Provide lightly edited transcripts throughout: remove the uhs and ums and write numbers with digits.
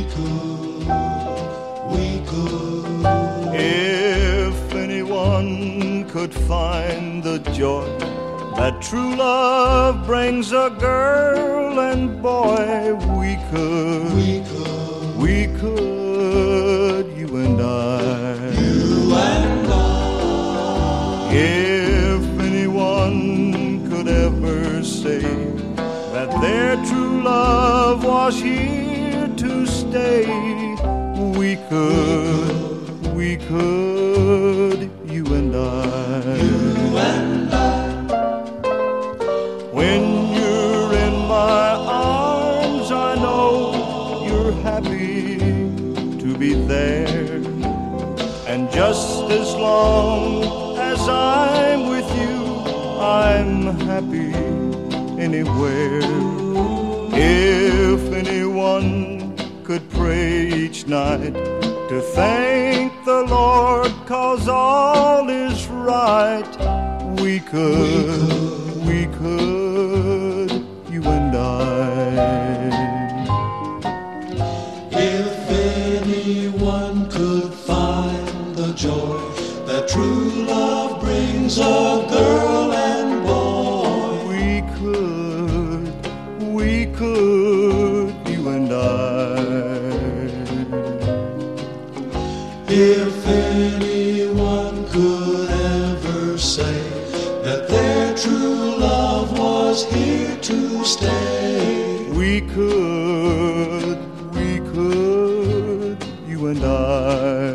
could. If anyone could find the joy that true love brings a girl and boy, we could, you and I. If anyone could ever say that their true love was here to stay, we could, you and I. When you're in my arms, I know you're happy to be there. And just as long as I'm with you, I'm happy anywhere. If anyone could pray each night to thank the Lord 'cause all is right, we could, you and I. If anyone could find the joy that true love brings a girl and boy, we could, you and I. If anyone could ever say that their true love was here to stay, we could, you and I.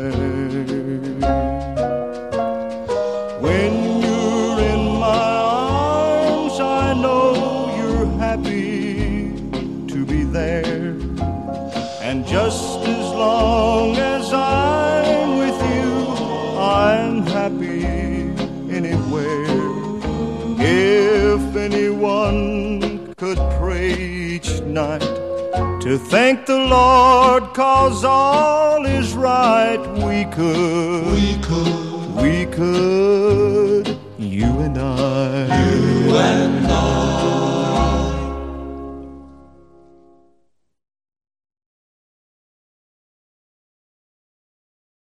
When you're in my arms, I know you're happy to be there. And just as long as I'm with you, I'm happy anywhere. If anyone could pray each night to thank the Lord 'cause all is right, we could, you and I. You and